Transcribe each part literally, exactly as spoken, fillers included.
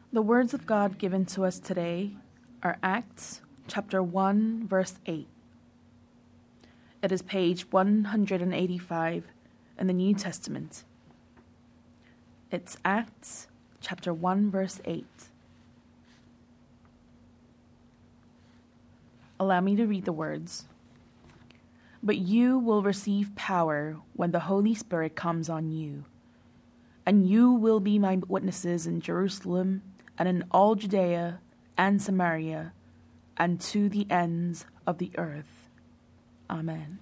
The words of God given to us today are Acts chapter one, verse eight. It is page one hundred eighty-five in the New Testament. It's Acts chapter one, verse eight. Allow me to read the words. But you will receive power when the Holy Spirit comes on you, and you will be my witnesses in Jerusalem and in all Judea and Samaria and to the ends of the earth. Amen.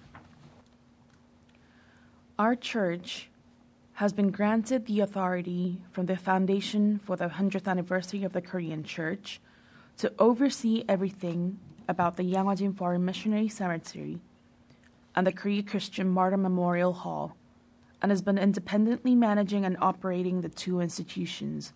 Our church has been granted the authority from the Foundation for the one hundredth anniversary of the Korean Church to oversee everything about the Yangwajin Foreign Missionary Cemetery and the Korea Christian Martyr Memorial Hall, and has been independently managing and operating the two institutions.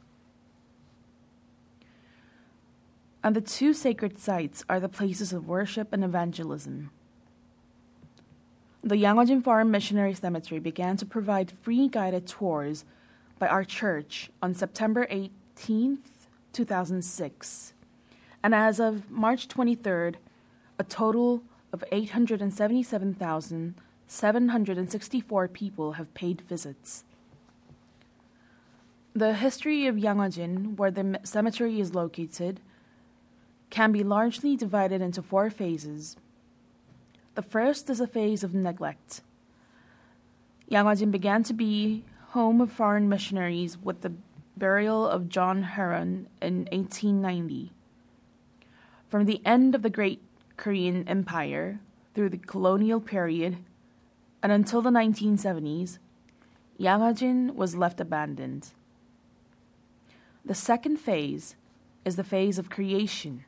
And the two sacred sites are the places of worship and evangelism. The Yangwajin Foreign Missionary Cemetery began to provide free guided tours by our church on September eighteenth, two thousand six. And as of March twenty-third, a total of eight hundred seventy-seven thousand seven hundred sixty-four people have paid visits. The history of Yangwajin, where the cemetery is located, can be largely divided into four phases. The first is a phase of neglect. Yangwajin began to be home of foreign missionaries with the burial of John Heron in eighteen ninety. From the end of the Great Korean Empire through the colonial period and until the nineteen seventies, Yangwajin was left abandoned. The second phase is the phase of creation.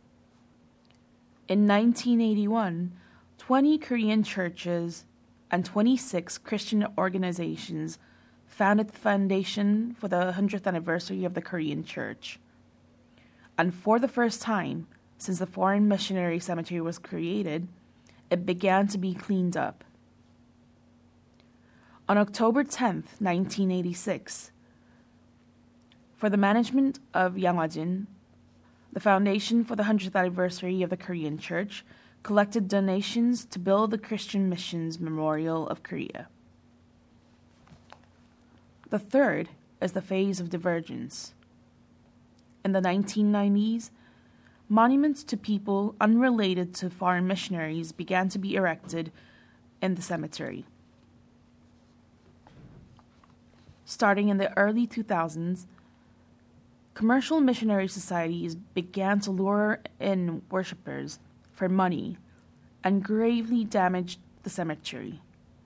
In nineteen eighty-one, twenty Korean churches and twenty-six Christian organizations founded the Foundation for the one hundredth anniversary of the Korean Church. And for the first time since the Foreign Missionary Cemetery was created, it began to be cleaned up. On October tenth, nineteen eighty-six, for the management of Yangwajin, the Foundation for the one hundredth anniversary of the Korean Church collected donations to build the Christian Missions Memorial of Korea. The third is the phase of divergence. In the nineteen nineties, monuments to people unrelated to foreign missionaries began to be erected in the cemetery. Starting in the early two thousands, commercial missionary societies began to lure in worshippers for money and gravely damaged the cemetery.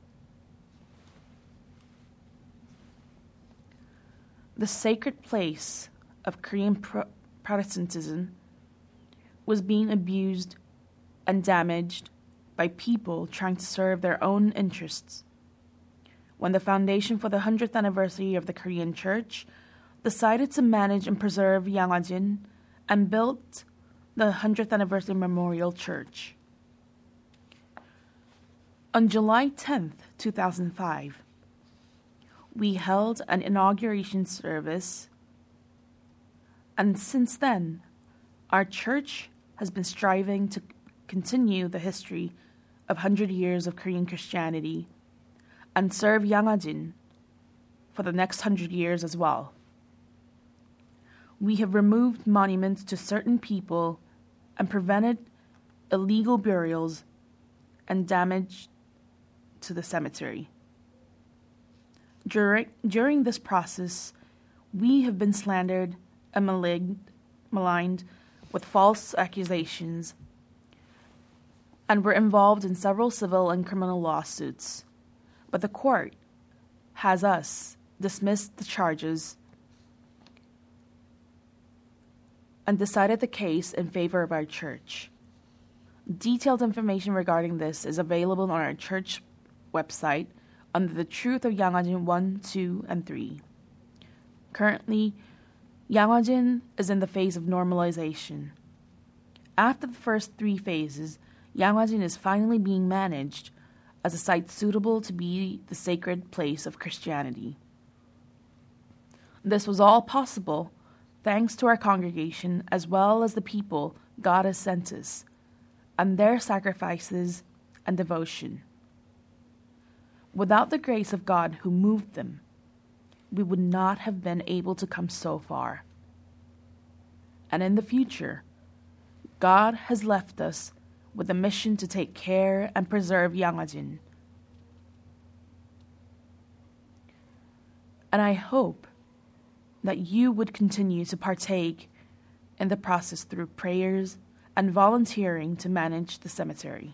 The sacred place of Korean Pro- Protestantism was being abused and damaged by people trying to serve their own interests. When the Foundation for the one hundredth anniversary of the Korean Church decided to manage and preserve Yangwajin and built the one hundredth anniversary memorial church. On July tenth, two thousand five, we held an inauguration service, and since then, our church has been striving to continue the history of one hundred years of Korean Christianity and serve Yangwajin for the next one hundred years as well. We have removed monuments to certain people and prevented illegal burials and damage to the cemetery. During, during this process, we have been slandered and maligned, maligned with false accusations, and were involved in several civil and criminal lawsuits. But the court has us dismissed the charges and decided the case in favor of our church. Detailed information regarding this is available on our church website under the Truth of Yangwajin one, two, and three. Currently, Yangwajin is in the phase of normalization. After the first three phases, Yangwajin is finally being managed as a site suitable to be the sacred place of Christianity. This was all possible thanks to our congregation as well as the people God has sent us, and their sacrifices and devotion. Without the grace of God who moved them, we would not have been able to come so far. And in the future, God has left us with a mission to take care and preserve Yangajin. And I hope that you would continue to partake in the process through prayers and volunteering to manage the cemetery.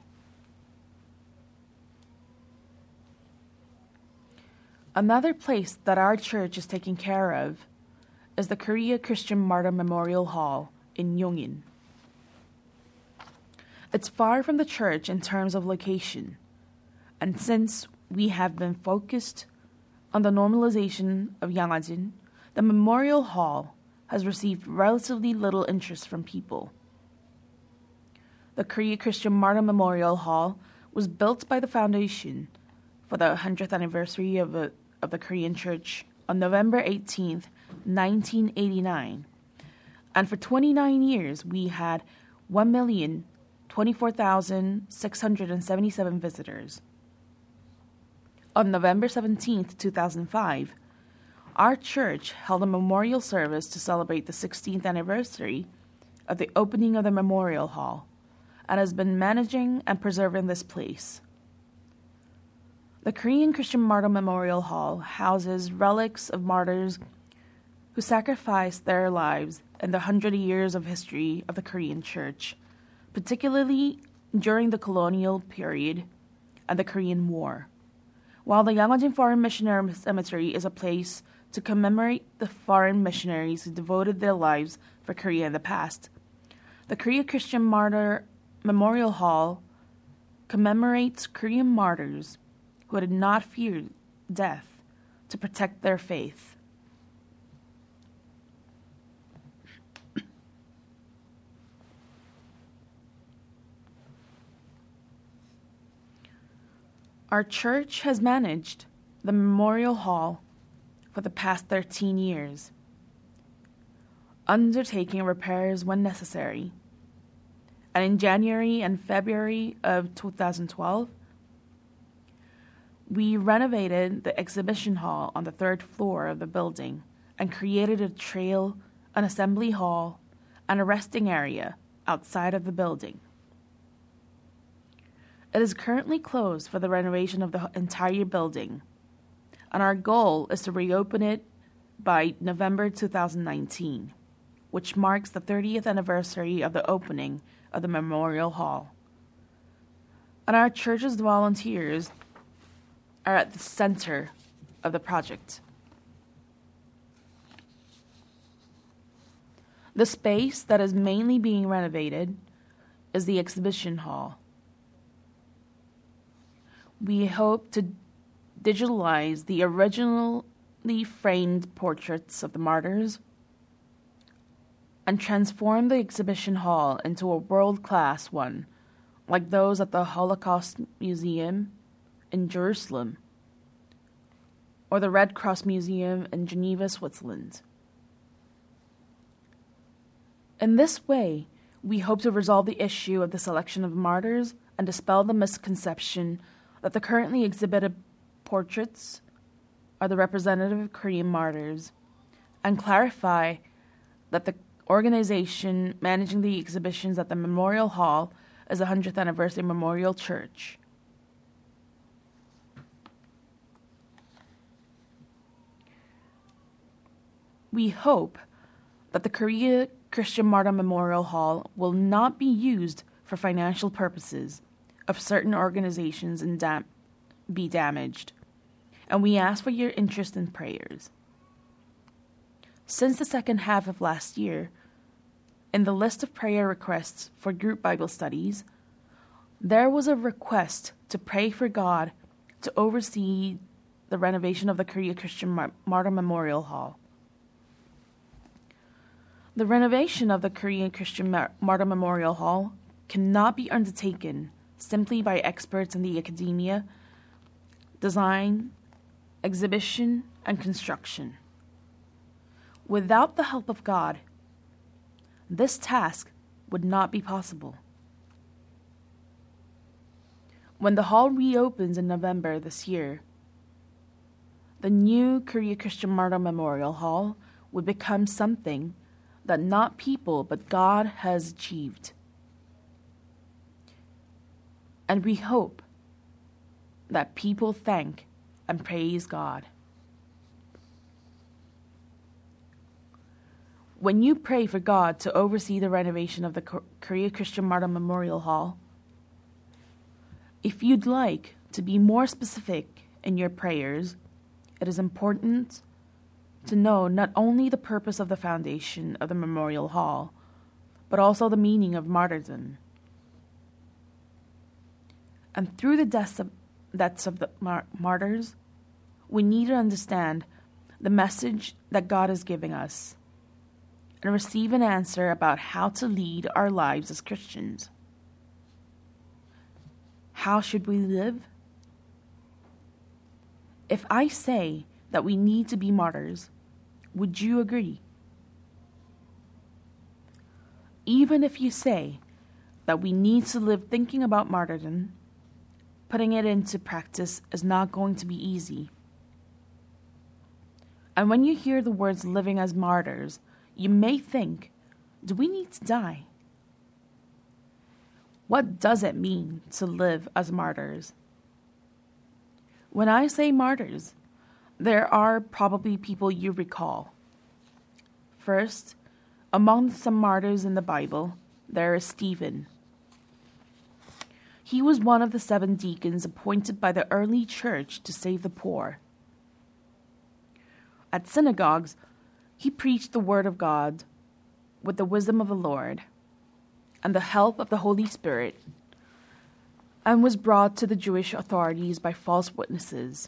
Another place that our church is taking care of is the Korea Christian Martyr Memorial Hall in Yongin. It's far from the church in terms of location, and since we have been focused on the normalization of Yangajin, the Memorial Hall has received relatively little interest from people. The Korea Christian Martyr Memorial Hall was built by the foundation for the one hundredth anniversary of, a, of the Korean Church on November eighteenth, nineteen eighty-nine. And for twenty-nine years, we had one million twenty-four thousand six hundred seventy-seven visitors. On November seventeenth, two thousand five, our church held a memorial service to celebrate the sixteenth anniversary of the opening of the Memorial Hall, and has been managing and preserving this place. The Korean Christian Martyr Memorial Hall houses relics of martyrs who sacrificed their lives in the hundred years of history of the Korean Church, particularly during the colonial period and the Korean War. While the Yangajin Foreign Missionary Cemetery is a place to commemorate the foreign missionaries who devoted their lives for Korea in the past, the Korea Christian Martyr Memorial Hall commemorates Korean martyrs who did not fear death to protect their faith. Our church has managed the Memorial Hall for the past thirteen years, undertaking repairs when necessary. And in January and February of two thousand twelve, we renovated the exhibition hall on the third floor of the building and created a trail, an assembly hall, and a resting area outside of the building. It is currently closed for the renovation of the entire building, and our goal is to reopen it by November two thousand nineteen, which marks the thirtieth anniversary of the opening of the Memorial Hall. And our church's volunteers are at the center of the project. The space that is mainly being renovated is the exhibition hall. We hope to digitalize the originally framed portraits of the martyrs and transform the exhibition hall into a world-class one, like those at the Holocaust Museum in Jerusalem or the Red Cross Museum in Geneva, Switzerland. In this way, we hope to resolve the issue of the selection of martyrs and dispel the misconception that the currently exhibited portraits are the representative Korean martyrs, and clarify that the organization managing the exhibitions at the Memorial Hall is the one hundredth Anniversary Memorial Church. We hope that the Korea Christian Martyr Memorial Hall will not be used for financial purposes of certain organizations and dam- be damaged, and we ask for your interest and prayers. Since the second half of last year, in the list of prayer requests for group Bible studies, there was a request to pray for God to oversee the renovation of the Korea Christian Mar- Martyr Memorial Hall. The renovation of the Korean Christian Mar- Martyr Memorial Hall cannot be undertaken simply by experts in the academia, design, exhibition, and construction. Without the help of God, this task would not be possible. When the hall reopens in November this year, the new Korea Christian Martyr Memorial Hall would become something that not people but God has achieved. And we hope that people thank and praise God. When you pray for God to oversee the renovation of the Korea Christian Martyr Memorial Hall, if you'd like to be more specific in your prayers, it is important to know not only the purpose of the foundation of the Memorial Hall, but also the meaning of martyrdom. And through the deaths of, deaths of the mar- martyrs, we need to understand the message that God is giving us and receive an answer about how to lead our lives as Christians. How should we live? If I say that we need to be martyrs, would you agree? Even if you say that we need to live thinking about martyrdom, putting it into practice is not going to be easy. And when you hear the words living as martyrs, you may think, do we need to die? What does it mean to live as martyrs? When I say martyrs, there are probably people you recall. First, among some martyrs in the Bible, there is Stephen. He was one of the seven deacons appointed by the early church to save the poor. At synagogues, he preached the word of God with the wisdom of the Lord and the help of the Holy Spirit, and was brought to the Jewish authorities by false witnesses.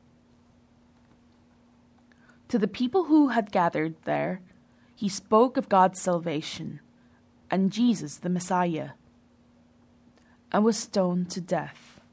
To the people who had gathered there, he spoke of God's salvation and Jesus the Messiah, and was stoned to death.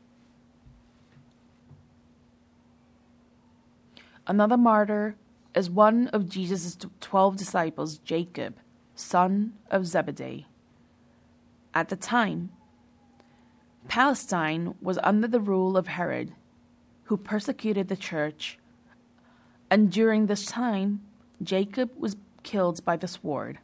Another martyr is one of Jesus' twelve disciples, Jacob, son of Zebedee. At the time, Palestine was under the rule of Herod, who persecuted the church, and during this time, Jacob was killed by the sword.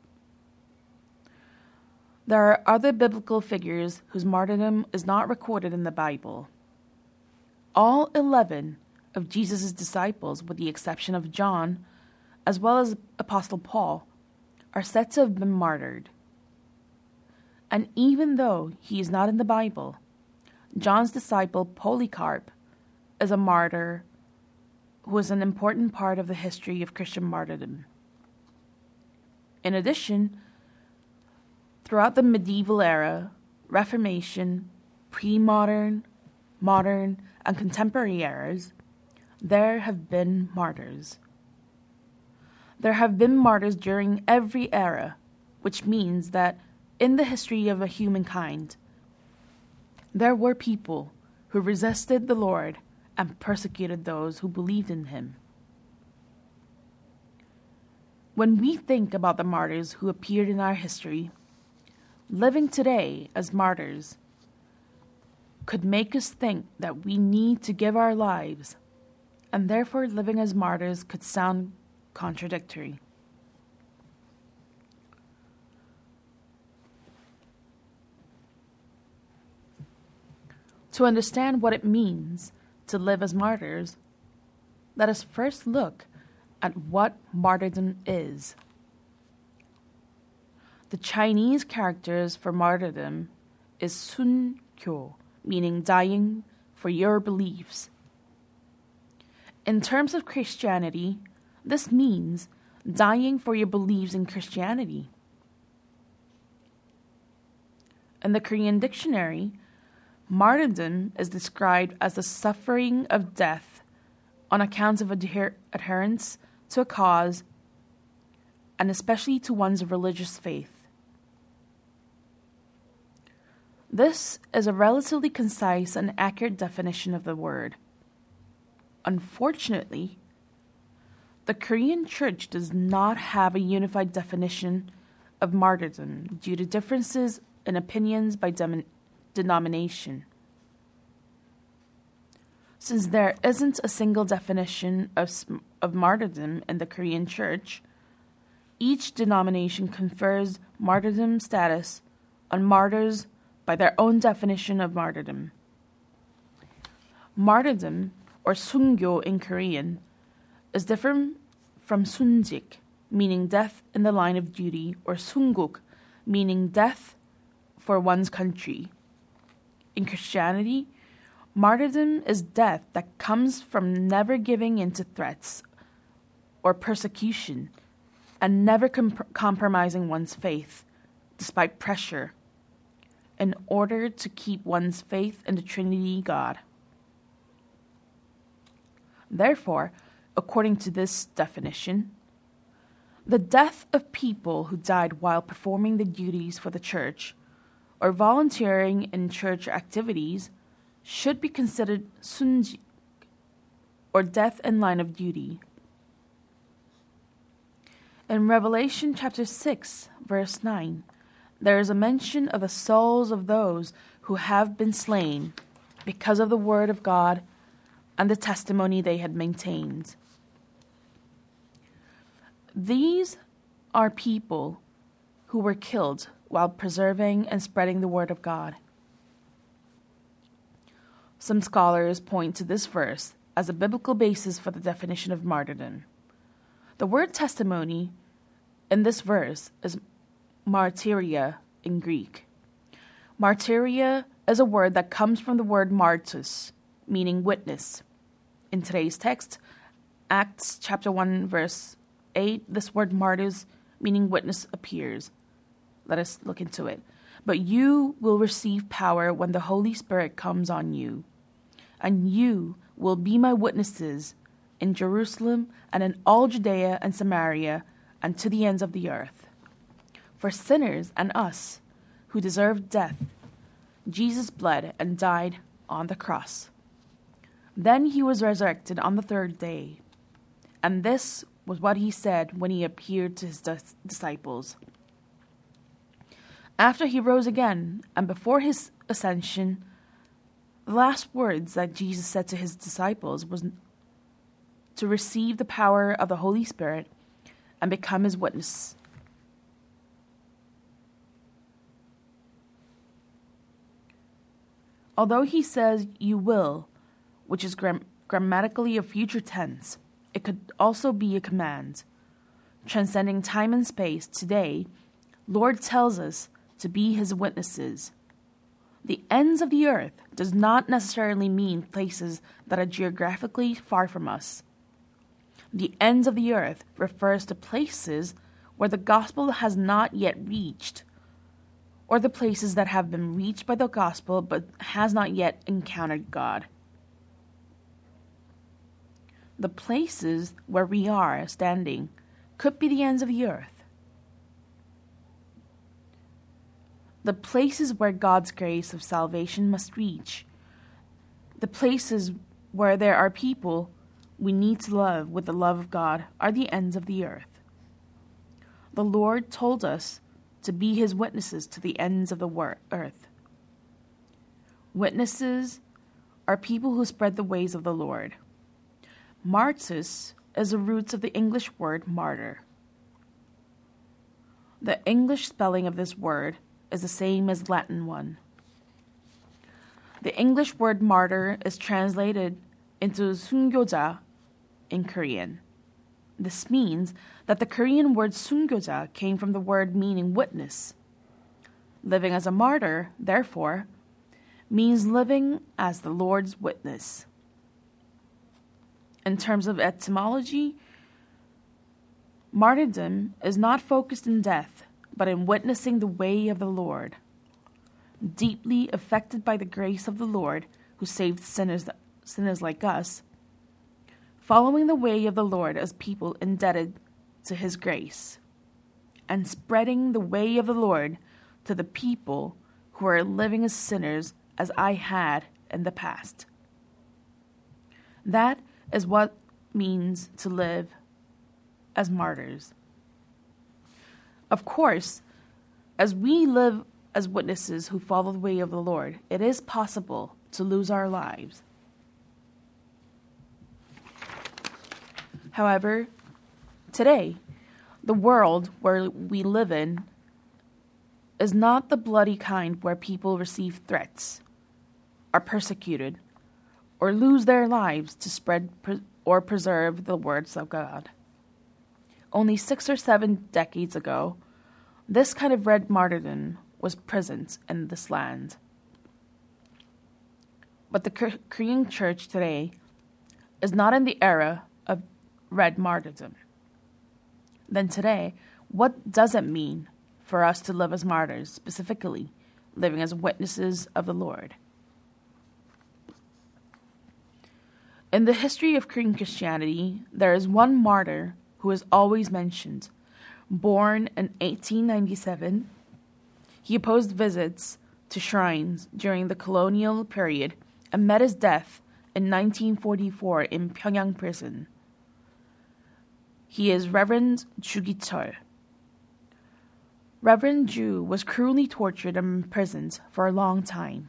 There are other biblical figures whose martyrdom is not recorded in the Bible. All eleven of Jesus' disciples, with the exception of John, as well as Apostle Paul, are said to have been martyred. And even though he is not in the Bible, John's disciple Polycarp is a martyr who is an important part of the history of Christian martyrdom. In addition, throughout the medieval era, Reformation, pre-modern, modern, and contemporary eras, there have been martyrs. There have been martyrs during every era, which means that in the history of a humankind, there were people who resisted the Lord and persecuted those who believed in him. When we think about the martyrs who appeared in our history, living today as martyrs could make us think that we need to give our lives, and therefore living as martyrs could sound contradictory. To understand what it means to live as martyrs, let us first look at what martyrdom is. The Chinese characters for martyrdom is sun kyo, meaning dying for your beliefs. In terms of Christianity, this means dying for your beliefs in Christianity. In the Korean dictionary, martyrdom is described as the suffering of death on account of adher- adherence to a cause, and especially to one's religious faith. This is a relatively concise and accurate definition of the word. Unfortunately, The Korean Church does not have a unified definition of martyrdom due to differences in opinions by dem- denomination. Since there isn't a single definition of, of martyrdom in the Korean Church, each denomination confers martyrdom status on martyrs by their own definition of martyrdom. Martyrdom, or sungyo in Korean, is different from sunjik, meaning death in the line of duty, or sunguk, meaning death for one's country. In Christianity, martyrdom is death that comes from never giving in to threats or persecution and never comp- compromising one's faith despite pressure in order to keep one's faith in the Trinity God. Therefore, according to this definition, the death of people who died while performing the duties for the church or volunteering in church activities should be considered sunjik, or death in line of duty. In Revelation chapter six, verse nine, there is a mention of the souls of those who have been slain because of the word of God and the testimony they had maintained. These are people who were killed while preserving and spreading the word of God. Some scholars point to this verse as a biblical basis for the definition of martyrdom. The word testimony in this verse is martyria in Greek. Martyria is a word that comes from the word martus, meaning witness. In today's text, Acts chapter one, verse eight, this word martyrs, meaning witness, appears. Let us look into it. But you will receive power when the Holy Spirit comes on you, and you will be my witnesses in Jerusalem and in all Judea and Samaria and to the ends of the earth. For sinners and us, who deserved death, Jesus bled and died on the cross. Then he was resurrected on the third day, and this was what he said when he appeared to his dis- disciples. After he rose again, and before his ascension, the last words that Jesus said to his disciples was to receive the power of the Holy Spirit and become his witness. Although he says you will, which is gram- grammatically a future tense, it could also be a command. Transcending time and space, today, Lord tells us to be his witnesses. The ends of the earth does not necessarily mean places that are geographically far from us. The ends of the earth refers to places where the gospel has not yet reached, or the places that have been reached by the gospel but has not yet encountered God. The places where we are standing could be the ends of the earth. The places where God's grace of salvation must reach. The places where there are people we need to love with the love of God are the ends of the earth. The Lord told us to be his witnesses to the ends of the wor- earth. Witnesses are people who spread the ways of the Lord. Martus is the roots of the English word martyr. The English spelling of this word is the same as Latin one. The English word martyr is translated into sungyoja in Korean. This means that the Korean word sungyoja came from the word meaning witness. Living as a martyr, therefore, means living as the Lord's witness. In terms of etymology, martyrdom is not focused in death, but in witnessing the way of the Lord. Deeply affected by the grace of the Lord, who saved sinners, sinners like us, following the way of the Lord as people indebted to his grace, and spreading the way of the Lord to the people who are living as sinners as I had in the past. That is what it means to live as martyrs. Of course, as we live as witnesses who follow the way of the Lord, it is possible to lose our lives. However, today, the world where we live in is not the bloody kind where people receive threats, are persecuted, or lose their lives to spread pre- or preserve the words of God. Only six or seven decades ago, this kind of red martyrdom was present in this land. But the Korean church today is not in the era of red martyrdom. Then today, what does it mean for us to live as martyrs, specifically living as witnesses of the Lord? In the history of Korean Christianity, there is one martyr who is always mentioned. Born in eighteen ninety-seven, he opposed visits to shrines during the colonial period and met his death in nineteen forty-four in Pyongyang prison. He is Reverend Ju Gi-chul. Reverend Ju was cruelly tortured and imprisoned for a long time.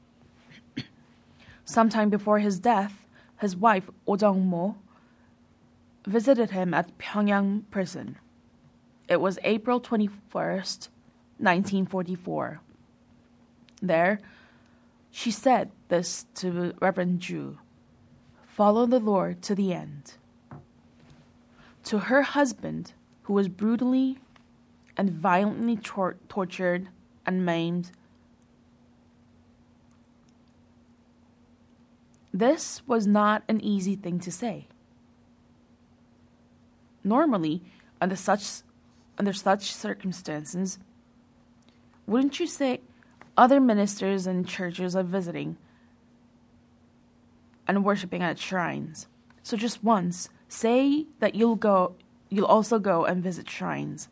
Sometime before his death, his wife, Oh Jong-mo, visited him at Pyongyang prison. It was April twenty-first, nineteen forty-four. There, she said this to Reverend Ju: "Follow the Lord to the end." To her husband, who was brutally and violently tor- tortured and maimed, this was not an easy thing to say. Normally, under such under such circumstances, wouldn't you say other ministers and churches are visiting and worshiping at shrines? So just once, say that you'll go, you'll also go and visit shrines.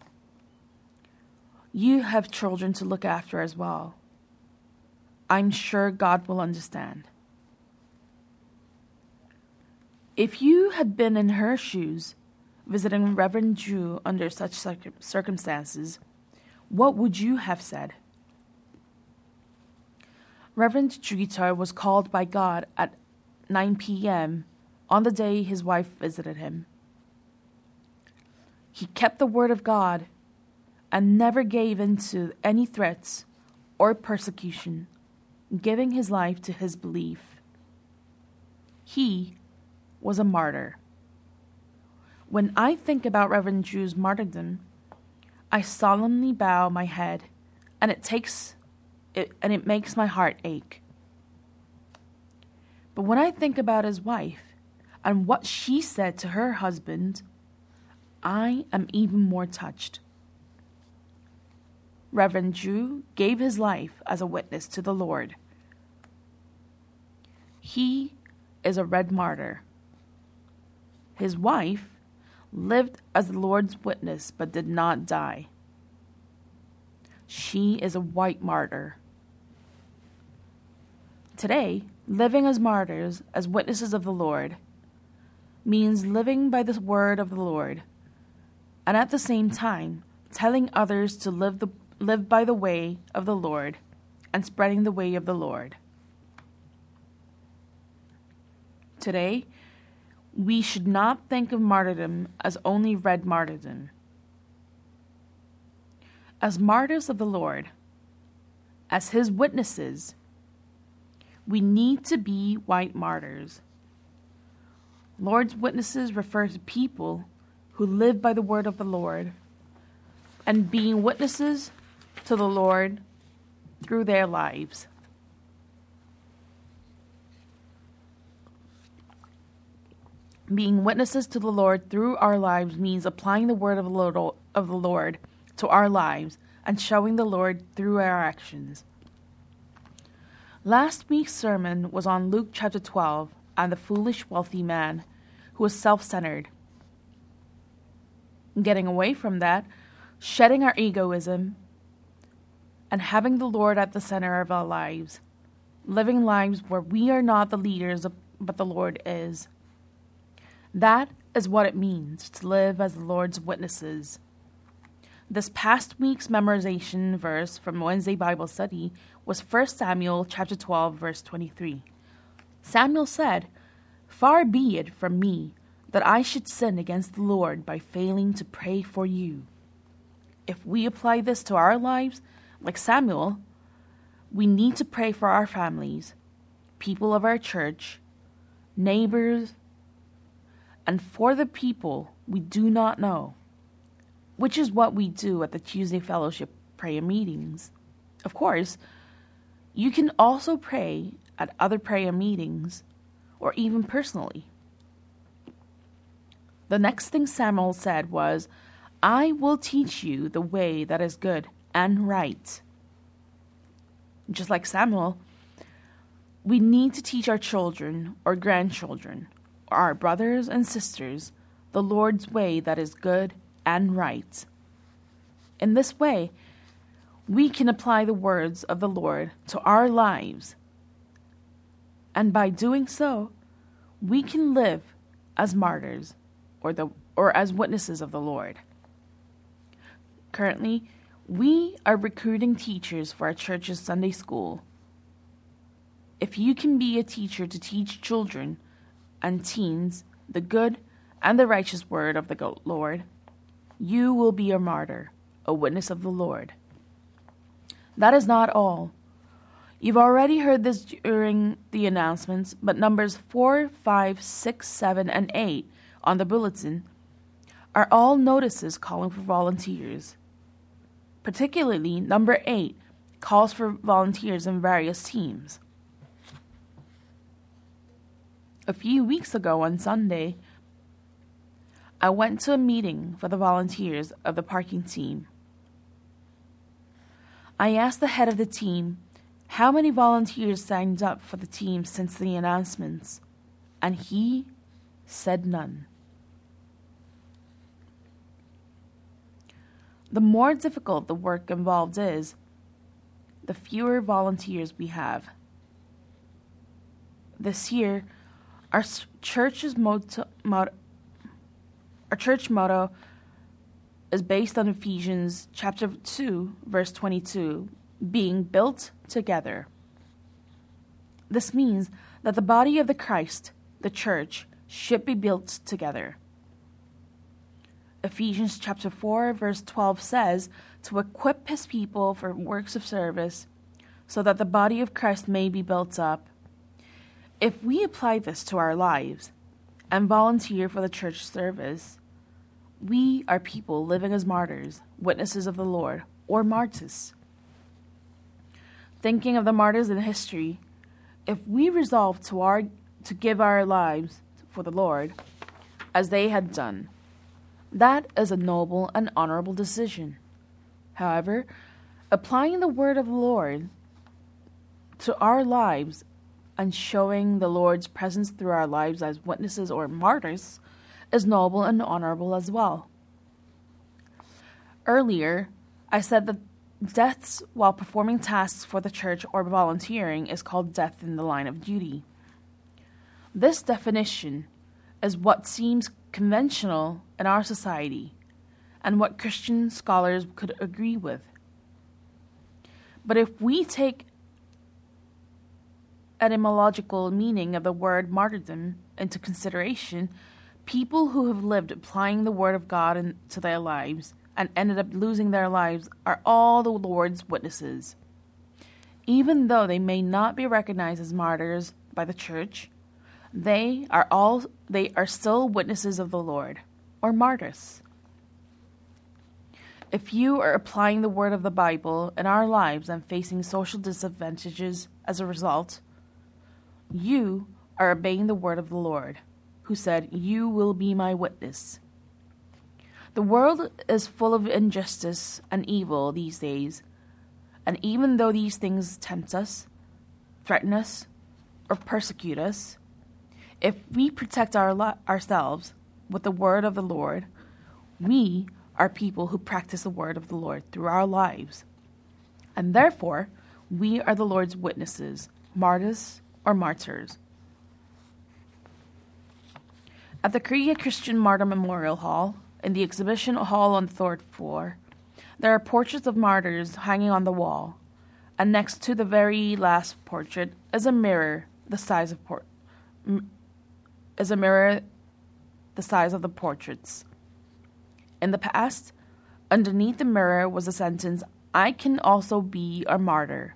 You have children to look after as well. I'm sure God will understand. If you had been in her shoes, visiting Reverend Ju under such circumstances, what would you have said? Reverend Ju Gi-chul was called by God at nine p.m. on the day his wife visited him. He kept the word of God and never gave in to any threats or persecution, giving his life to his belief. He was a martyr. When I think about Reverend Ju's martyrdom, I solemnly bow my head, and it takes it, and it makes my heart ache. But when I think about his wife and what she said to her husband, I am even more touched. Reverend Ju gave his life as a witness to the Lord. He is a red martyr. His wife lived as the Lord's witness but did not die. She is a white martyr. Today, living as martyrs, as witnesses of the Lord, means living by the word of the Lord, and at the same time, telling others to live the live by the way of the Lord and spreading the way of the Lord. Today, we should not think of martyrdom as only red martyrdom. As martyrs of the Lord, as his witnesses, we need to be white martyrs. Lord's witnesses refer to people who live by the word of the Lord and being witnesses to the Lord through their lives. Being witnesses to the Lord through our lives means applying the word of the Lord, of the Lord to our lives and showing the Lord through our actions. Last week's sermon was on Luke chapter twelve and the foolish wealthy man who was self-centered. Getting away from that, shedding our egoism, and having the Lord at the center of our lives, living lives where we are not the leaders, but the Lord is. That is what it means to live as the Lord's witnesses. This past week's memorization verse from Wednesday Bible study was First Samuel chapter twelve, verse twenty-three. Samuel said, "Far be it from me that I should sin against the Lord by failing to pray for you." If we apply this to our lives, like Samuel, we need to pray for our families, people of our church, neighbors, and for the people we do not know, which is what we do at the Tuesday Fellowship prayer meetings. Of course, you can also pray at other prayer meetings or even personally. The next thing Samuel said was, "I will teach you the way that is good and right." Just like Samuel, we need to teach our children or grandchildren, or our brothers and sisters, the Lord's way that is good and right. In this way, we can apply the words of the Lord to our lives. And by doing so, we can live as martyrs or the or as witnesses of the Lord. Currently, we are recruiting teachers for our church's Sunday school. If you can be a teacher to teach children and teens the good and the righteous word of the Lord, you will be a martyr, a witness of the Lord. That is not all. You've already heard this during the announcements, but numbers four, five, six, seven, and eight on the bulletin are all notices calling for volunteers. Particularly, number eight calls for volunteers in various teams. A few weeks ago on Sunday, I went to a meeting for the volunteers of the parking team. I asked the head of the team how many volunteers signed up for the team since the announcements, and he said none. The more difficult the work involved is, the fewer volunteers we have. This year, our church's motto, motto, our church motto is based on Ephesians chapter two, verse twenty-two, being built together. This means that the body of the Christ, the church, should be built together. Ephesians chapter four, verse twelve says to equip his people for works of service so that the body of Christ may be built up. If we apply this to our lives and volunteer for the church service, we are people living as martyrs, witnesses of the Lord, or martyrs. Thinking of the martyrs in history, if we resolve to, our, to give our lives for the Lord, as they had done, that is a noble and honorable decision. However, applying the word of the Lord to our lives and showing the Lord's presence through our lives as witnesses or martyrs is noble and honorable as well. Earlier, I said that deaths while performing tasks for the church or volunteering is called death in the line of duty. This definition is what seems conventional in our society and what Christian scholars could agree with. But if we take etymological meaning of the word martyrdom into consideration, people who have lived applying the word of God into their lives and ended up losing their lives are all the Lord's witnesses. Even though they may not be recognized as martyrs by the church, they are all they are still witnesses of the Lord, or martyrs. If you are applying the word of the Bible in our lives and facing social disadvantages as a result, you are obeying the word of the Lord, who said, "You will be my witness." The world is full of injustice and evil these days, and even though these things tempt us, threaten us, or persecute us, if we protect our li- ourselves with the word of the Lord, we are people who practice the word of the Lord through our lives. And therefore, we are the Lord's witnesses, martyrs or martyrs. At the Korea Christian Martyr Memorial Hall, in the exhibition hall on the third floor, there are portraits of martyrs hanging on the wall, and next to the very last portrait is a mirror the size of por- m- is a mirror the size of the portraits. In the past, underneath the mirror was a sentence, "I can also be a martyr."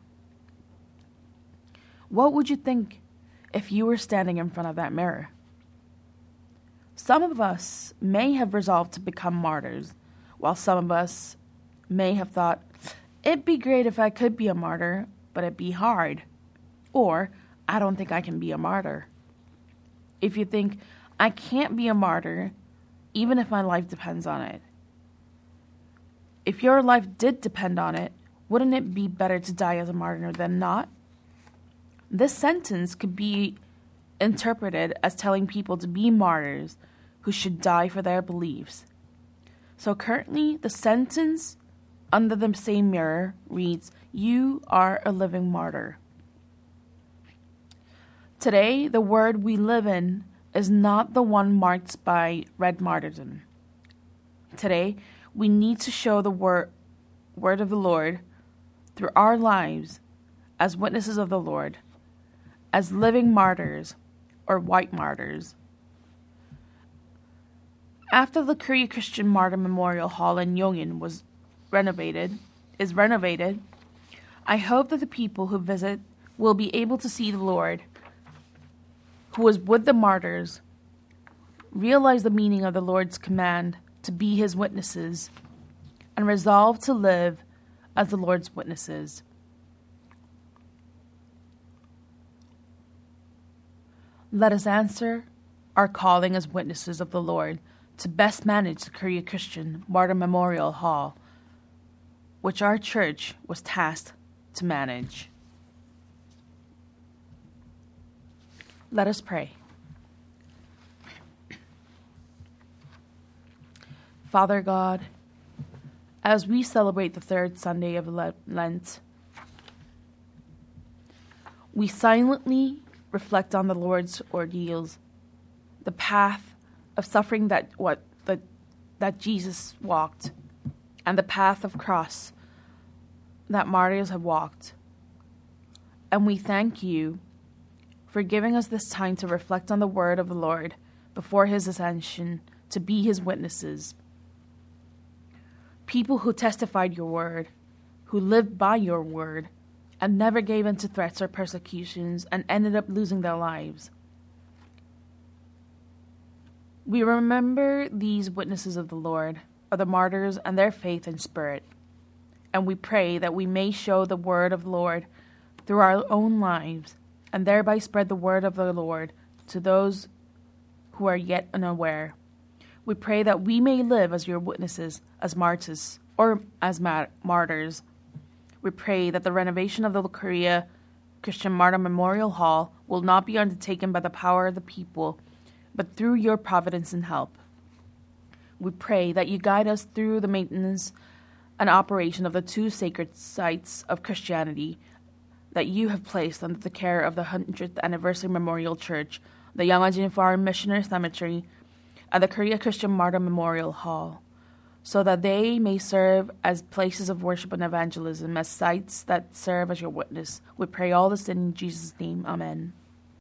What would you think if you were standing in front of that mirror? Some of us may have resolved to become martyrs, while some of us may have thought, it'd be great if I could be a martyr, but it'd be hard. Or, I don't think I can be a martyr. If you think, I can't be a martyr, even if my life depends on it. If your life did depend on it, wouldn't it be better to die as a martyr than not? This sentence could be interpreted as telling people to be martyrs who should die for their beliefs. So currently, the sentence under the same mirror reads, "You are a living martyr." Today, the world we live in is not the one marked by red martyrdom. Today, we need to show the word, word of the Lord through our lives as witnesses of the Lord, as living martyrs or white martyrs. After the Korea Christian Martyr Memorial Hall in Yongin was renovated, is renovated, I hope that the people who visit will be able to see the Lord, who was with the martyrs, realize the meaning of the Lord's command to be his witnesses, and resolve to live as the Lord's witnesses. Let us answer our calling as witnesses of the Lord to best manage the Korea Christian Martyr Memorial Hall, which our church was tasked to manage. Let us pray. Father God, as we celebrate the third Sunday of Lent, we silently reflect on the Lord's ordeals, the path of suffering that what that, that Jesus walked, and the path of cross that martyrs have walked. And we thank you for giving us this time to reflect on the word of the Lord before his ascension, to be his witnesses. People who testified your word, who lived by your word, and never gave in to threats or persecutions and ended up losing their lives. We remember these witnesses of the Lord, of the martyrs and their faith and spirit, and we pray that we may show the word of the Lord through our own lives, and thereby spread the word of the Lord to those who are yet unaware. We pray that we may live as your witnesses, as martyrs, or as ma- martyrs. We pray that the renovation of the Korea Christian Martyr Memorial Hall will not be undertaken by the power of the people, but through your providence and help. We pray that you guide us through the maintenance and operation of the two sacred sites of Christianity that you have placed under the care of the one hundredth Anniversary Memorial Church, the Yangwon Foreign Missionary Cemetery, and the Korea Christian Martyr Memorial Hall, so that they may serve as places of worship and evangelism, as sites that serve as your witness. We pray all this in Jesus' name. Amen.